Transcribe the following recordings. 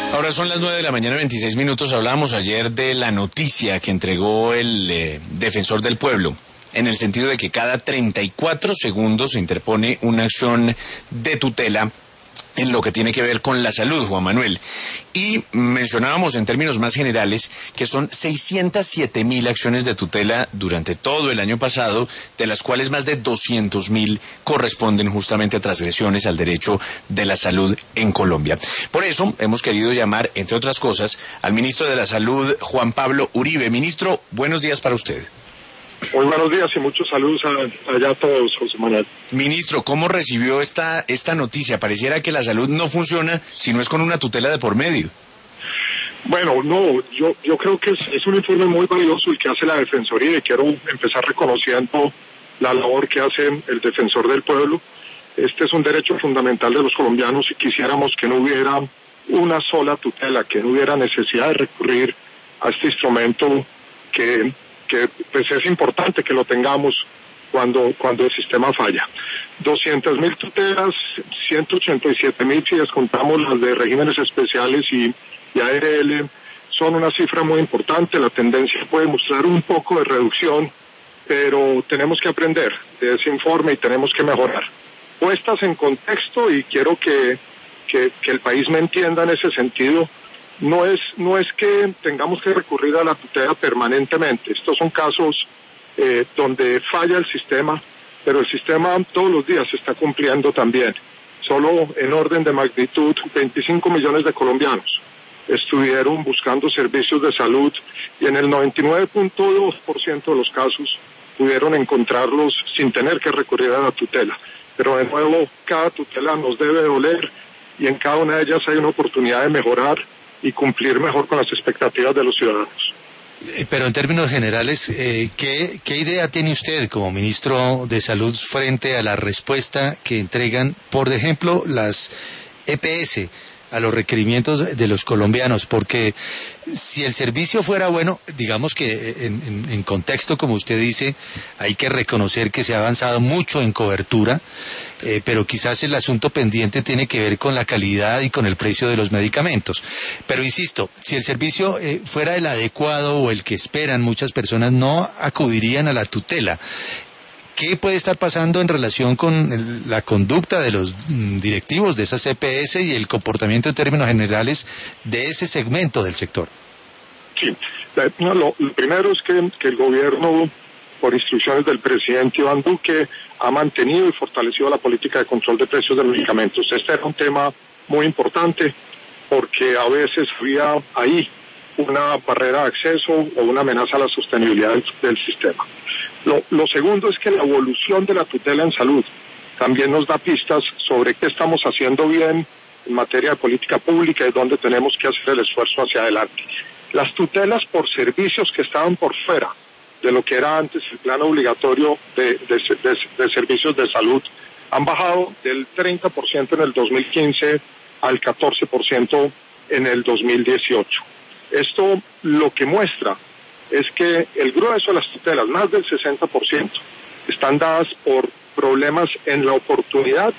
Ahora son las 9 de la mañana, 26 minutos. Hablábamos ayer de la noticia que entregó el defensor del pueblo, en el sentido de que cada 34 segundos se interpone una acción de tutela en lo que tiene que ver con la salud, Juan Manuel. Y mencionábamos en términos más generales que son 607.000 acciones de tutela durante todo el año pasado, de las cuales más de 200.000 corresponden justamente a transgresiones al derecho de la salud en Colombia. Por eso hemos querido llamar, entre otras cosas, al ministro de la Salud, Juan Pablo Uribe. Ministro, buenos días para usted. Muy buenos días y muchos saludos allá a todos, José Manuel. Ministro, ¿cómo recibió esta noticia? Pareciera que la salud no funciona si no es con una tutela de por medio. Bueno, no, yo creo que es un informe muy valioso el que hace la Defensoría y quiero empezar reconociendo la labor que hace el Defensor del Pueblo. Este es un derecho fundamental de los colombianos y quisiéramos que no hubiera una sola tutela, que no hubiera necesidad de recurrir a este instrumento que pues es importante que lo tengamos cuando el sistema falla. 200.000 tutelas, 187.000 si descontamos las de regímenes especiales y ARL, son una cifra muy importante. La tendencia puede mostrar un poco de reducción, pero tenemos que aprender de ese informe y tenemos que mejorar. Puestas en contexto, y quiero que el país me entienda en ese sentido, no es que tengamos que recurrir a la tutela permanentemente. Estos son casos donde falla el sistema, pero el sistema todos los días se está cumpliendo también. Solo en orden de magnitud, 25 millones de colombianos estuvieron buscando servicios de salud y en el 99.2% de los casos pudieron encontrarlos sin tener que recurrir a la tutela. Pero de nuevo, cada tutela nos debe doler y en cada una de ellas hay una oportunidad de mejorar y cumplir mejor con las expectativas de los ciudadanos. Pero en términos generales, ¿qué idea tiene usted como ministro de Salud frente a la respuesta que entregan, por ejemplo, las EPS a los requerimientos de los colombianos? Porque si el servicio fuera bueno, digamos que en contexto, como usted dice, hay que reconocer que se ha avanzado mucho en cobertura, pero quizás el asunto pendiente tiene que ver con la calidad y con el precio de los medicamentos. Pero insisto, si el servicio fuera el adecuado o el que esperan, muchas personas no acudirían a la tutela. ¿Qué puede estar pasando en relación con la conducta de los directivos de esas EPS y el comportamiento en términos generales de ese segmento del sector? Sí, lo primero es que el gobierno, por instrucciones del presidente Iván Duque, ha mantenido y fortalecido la política de control de precios de los medicamentos. Este era un tema muy importante porque a veces había ahí una barrera de acceso o una amenaza a la sostenibilidad del sistema. Lo segundo es que la evolución de la tutela en salud también nos da pistas sobre qué estamos haciendo bien en materia de política pública y dónde tenemos que hacer el esfuerzo hacia adelante. Las tutelas por servicios que estaban por fuera de lo que era antes el plan obligatorio de servicios de salud han bajado del 30% en el 2015 al 14% en el 2018. Esto lo que muestra es que el grueso de las tutelas, más del 60%, están dadas por problemas en la oportunidad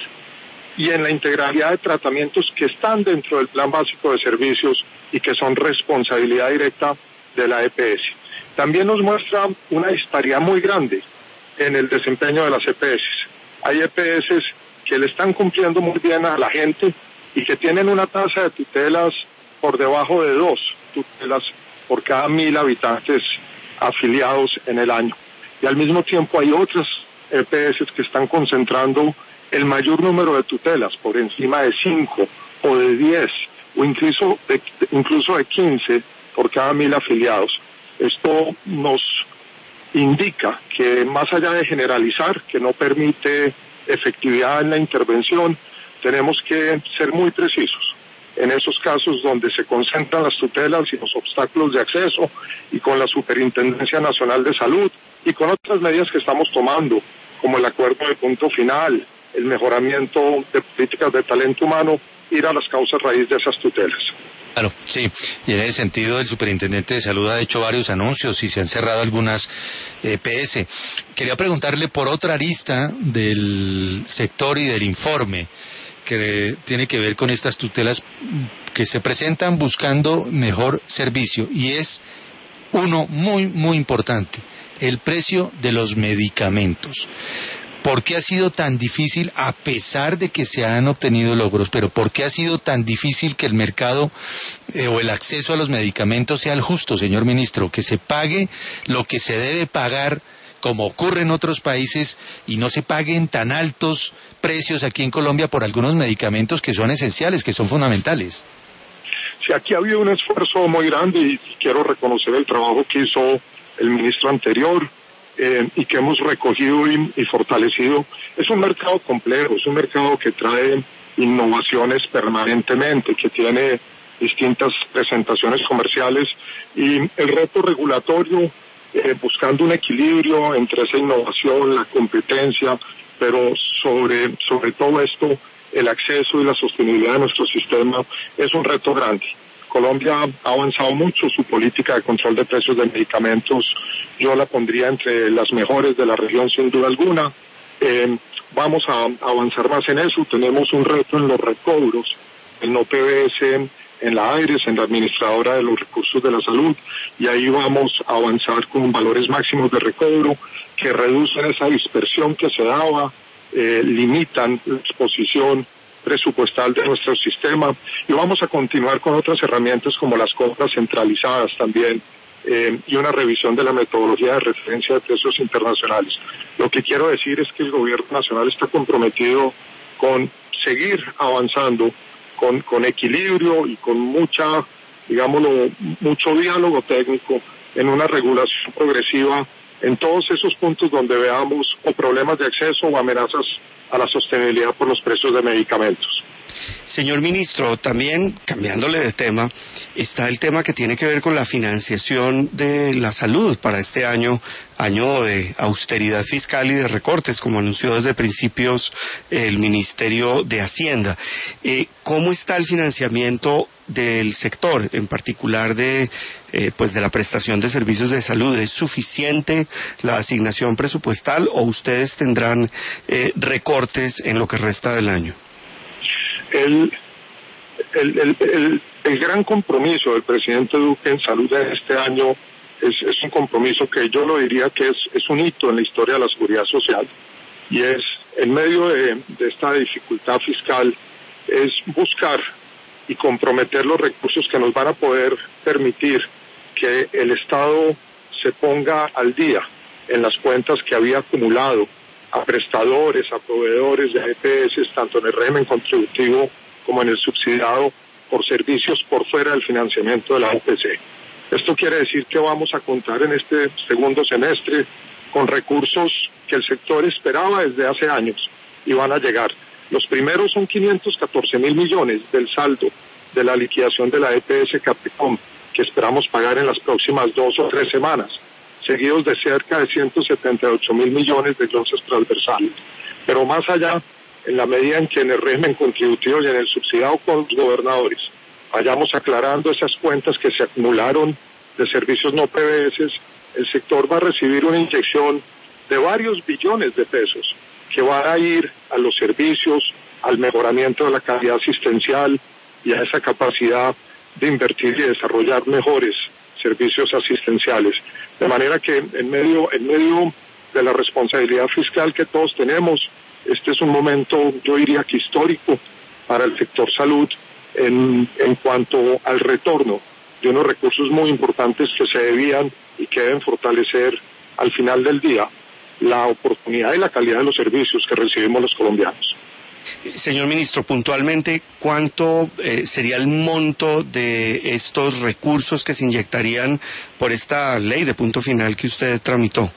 y en la integralidad de tratamientos que están dentro del plan básico de servicios y que son responsabilidad directa de la EPS. También nos muestra una disparidad muy grande en el desempeño de las EPS. Hay EPS que le están cumpliendo muy bien a la gente y que tienen una tasa de tutelas por debajo de 2 tutelas por cada 1.000 habitantes afiliados en el año. Y al mismo tiempo hay otras EPS que están concentrando el mayor número de tutelas, por encima de 5 o de 10 o incluso de 15 por cada 1.000 afiliados. Esto nos indica que más allá de generalizar, que no permite efectividad en la intervención, tenemos que ser muy precisos en esos casos donde se concentran las tutelas y los obstáculos de acceso, y con la Superintendencia Nacional de Salud y con otras medidas que estamos tomando, como el acuerdo de punto final, el mejoramiento de políticas de talento humano, ir a las causas raíz de esas tutelas. Claro, sí, y en ese sentido el superintendente de salud ha hecho varios anuncios y se han cerrado algunas EPS. Quería preguntarle por otra arista del sector y del informe que tiene que ver con estas tutelas que se presentan buscando mejor servicio, y es uno muy, muy importante, el precio de los medicamentos. ¿Por qué ha sido tan difícil, a pesar de que se han obtenido logros, pero por qué ha sido tan difícil que el mercado o el acceso a los medicamentos sea el justo, señor ministro? Que se pague lo que se debe pagar, como ocurre en otros países, y no se paguen tan altos precios aquí en Colombia por algunos medicamentos que son esenciales, que son fundamentales. Sí, aquí ha habido un esfuerzo muy grande y quiero reconocer el trabajo que hizo el ministro anterior, y que hemos recogido y fortalecido. Es un mercado complejo, es un mercado que trae innovaciones permanentemente, que tiene distintas presentaciones comerciales, y el reto regulatorio, buscando un equilibrio entre esa innovación, la competencia, pero sobre todo esto, el acceso y la sostenibilidad de nuestro sistema, es un reto grande. Colombia ha avanzado mucho su política de control de precios de medicamentos. Yo la pondría entre las mejores de la región, sin duda alguna. Vamos a avanzar más en eso. Tenemos un reto en los recobros, en OPBS, en la AIRES, en la Administradora de los Recursos de la Salud, y ahí vamos a avanzar con valores máximos de recobro que reducen esa dispersión que se daba, limitan la exposición presupuestal de nuestro sistema, y vamos a continuar con otras herramientas como las compras centralizadas también, y una revisión de la metodología de referencia de precios internacionales. Lo que quiero decir es que el gobierno nacional está comprometido con seguir avanzando con equilibrio y con mucho diálogo técnico en una regulación progresiva en todos esos puntos donde veamos o problemas de acceso o amenazas a la sostenibilidad por los precios de medicamentos. Señor ministro, también cambiándole de tema, está el tema que tiene que ver con la financiación de la salud para este año de austeridad fiscal y de recortes, como anunció desde principios el Ministerio de Hacienda. ¿Cómo está el financiamiento del sector, en particular de la prestación de servicios de salud? ¿Es suficiente la asignación presupuestal o ustedes tendrán recortes en lo que resta del año? El gran compromiso del presidente Duque en salud de este año es un compromiso que yo lo diría que es un hito en la historia de la seguridad social, y es, en medio de esta dificultad fiscal, es buscar y comprometer los recursos que nos van a poder permitir que el Estado se ponga al día en las cuentas que había acumulado a prestadores, a proveedores de EPS, tanto en el régimen contributivo como en el subsidiado, por servicios por fuera del financiamiento de la UPC. Esto quiere decir que vamos a contar en este segundo semestre con recursos que el sector esperaba desde hace años y van a llegar. Los primeros son 514.000 millones del saldo de la liquidación de la EPS Capecom, que esperamos pagar en las próximas 2 o 3 semanas, seguidos de cerca de 178.000 millones de glosas transversales. Pero más allá, en la medida en que en el régimen contributivo y en el subsidiado con los gobernadores vayamos aclarando esas cuentas que se acumularon de servicios no PBS, el sector va a recibir una inyección de varios billones de pesos que van a ir a los servicios, al mejoramiento de la calidad asistencial y a esa capacidad de invertir y desarrollar mejores servicios asistenciales. De manera que en medio de la responsabilidad fiscal que todos tenemos, este es un momento, yo diría que histórico para el sector salud en cuanto al retorno de unos recursos muy importantes que se debían y que deben fortalecer al final del día la oportunidad y la calidad de los servicios que recibimos los colombianos. Señor ministro, puntualmente, ¿cuánto sería el monto de estos recursos que se inyectarían por esta ley de punto final que usted tramitó?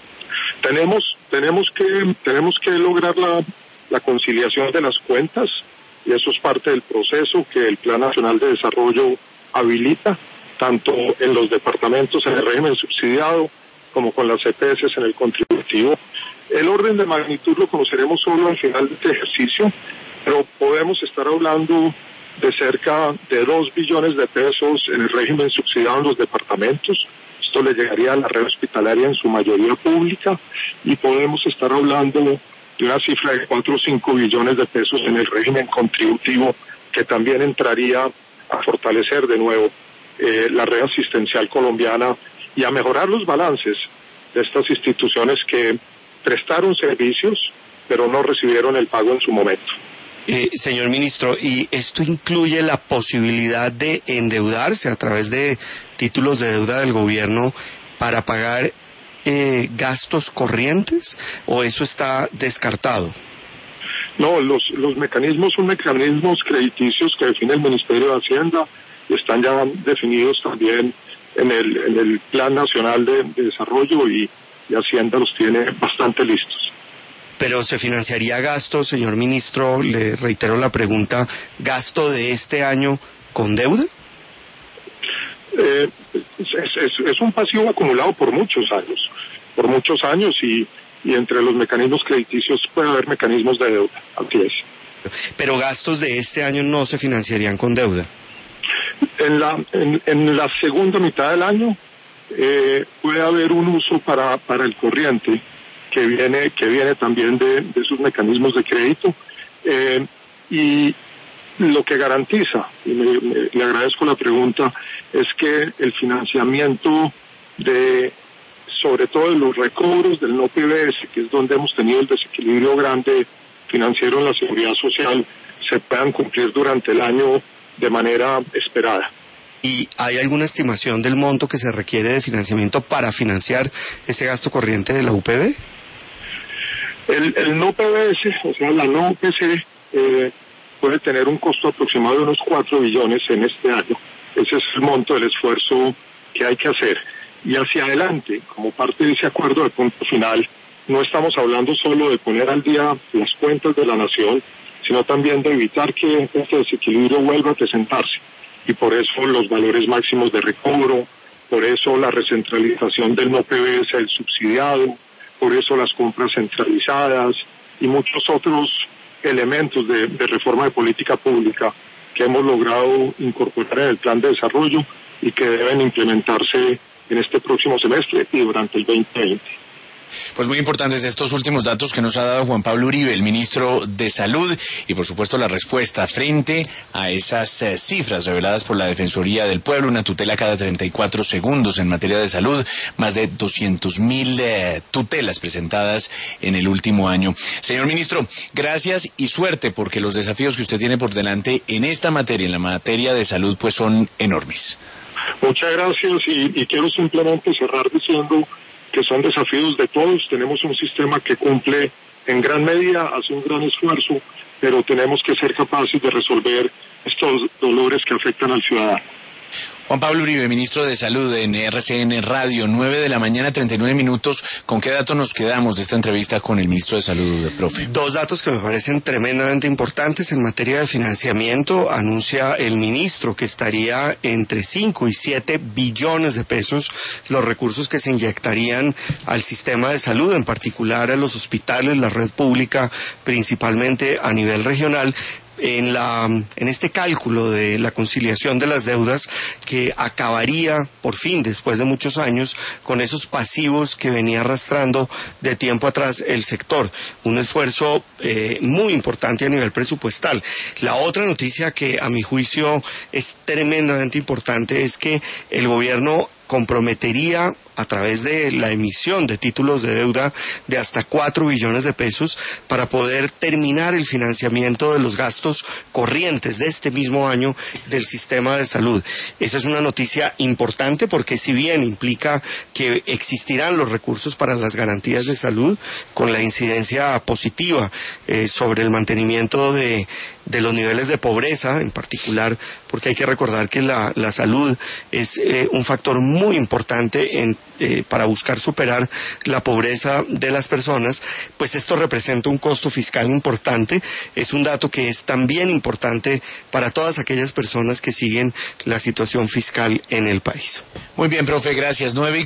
Tenemos que lograr la conciliación de las cuentas, y eso es parte del proceso que el Plan Nacional de Desarrollo habilita, tanto en los departamentos en el régimen subsidiado como con las EPS en el contributivo. El orden de magnitud lo conoceremos solo al final de este ejercicio, pero podemos estar hablando de cerca de 2 billones de pesos en el régimen subsidiado en los departamentos. Esto le llegaría a la red hospitalaria en su mayoría pública, y podemos estar hablando de una cifra de 4 o 5 billones de pesos en el régimen contributivo, que también entraría a fortalecer de nuevo la red asistencial colombiana y a mejorar los balances de estas instituciones que prestaron servicios pero no recibieron el pago en su momento. Señor ministro, ¿y esto incluye la posibilidad de endeudarse a través de títulos de deuda del gobierno para pagar gastos corrientes, o eso está descartado? No, los mecanismos son mecanismos crediticios que define el Ministerio de Hacienda y están ya definidos también en el Plan Nacional de Desarrollo y Hacienda los tiene bastante listos. Pero se financiaría gasto, señor ministro, le reitero la pregunta, ¿gasto de este año con deuda? Es un pasivo acumulado por muchos años y entre los mecanismos crediticios puede haber mecanismos de deuda, así es. Pero gastos de este año no se financiarían con deuda. En la segunda mitad del año puede haber un uso para el corriente que viene también de esos mecanismos de crédito y lo que garantiza, y le agradezco la pregunta, es que el financiamiento sobre todo de los recobros del no PBS, que es donde hemos tenido el desequilibrio grande financiero en la seguridad social, se puedan cumplir durante el año de manera esperada. ¿Y hay alguna estimación del monto que se requiere de financiamiento para financiar ese gasto corriente de la UPB? El no PBS, o sea, la no UPC, puede tener un costo aproximado de unos 4 billones en este año. Ese es el monto del esfuerzo que hay que hacer. Y hacia adelante, como parte de ese acuerdo de punto final, no estamos hablando solo de poner al día las cuentas de la nación, sino también de evitar que este desequilibrio vuelva a presentarse. Y por eso los valores máximos de recobro, por eso la recentralización del no PBS, el subsidiado, por eso las compras centralizadas y muchos otros elementos de reforma de política pública que hemos logrado incorporar en el plan de desarrollo y que deben implementarse en este próximo semestre y durante el 2020. Pues muy importantes estos últimos datos que nos ha dado Juan Pablo Uribe, el ministro de Salud, y por supuesto la respuesta frente a esas cifras reveladas por la Defensoría del Pueblo, una tutela cada 34 segundos en materia de salud, más de 200.000 tutelas presentadas en el último año. Señor ministro, gracias y suerte, porque los desafíos que usted tiene por delante en esta materia, en la materia de salud, pues son enormes. Muchas gracias y quiero simplemente cerrar diciendo que son desafíos de todos. Tenemos un sistema que cumple en gran medida, hace un gran esfuerzo, pero tenemos que ser capaces de resolver estos dolores que afectan al ciudadano. Juan Pablo Uribe, ministro de Salud en RCN Radio, 9:39 a.m. ¿Con qué datos nos quedamos de esta entrevista con el ministro de Salud, profe? Dos datos que me parecen tremendamente importantes. En materia de financiamiento, anuncia el ministro que estaría entre 5 y 7 billones de pesos los recursos que se inyectarían al sistema de salud, en particular a los hospitales, la red pública, principalmente a nivel regional, en este cálculo de la conciliación de las deudas que acabaría por fin, después de muchos años, con esos pasivos que venía arrastrando de tiempo atrás el sector. Un esfuerzo muy importante a nivel presupuestal. La otra noticia que a mi juicio es tremendamente importante es que el gobierno comprometería a través de la emisión de títulos de deuda de hasta 4 billones de pesos para poder terminar el financiamiento de los gastos corrientes de este mismo año del sistema de salud. Esa es una noticia importante porque si bien implica que existirán los recursos para las garantías de salud con la incidencia positiva sobre el mantenimiento de los niveles de pobreza, en particular porque hay que recordar que la salud es un factor muy importante para buscar superar la pobreza de las personas, pues esto representa un costo fiscal importante. Es un dato que es también importante para todas aquellas personas que siguen la situación fiscal en el país. Muy bien, profe, gracias. 9:40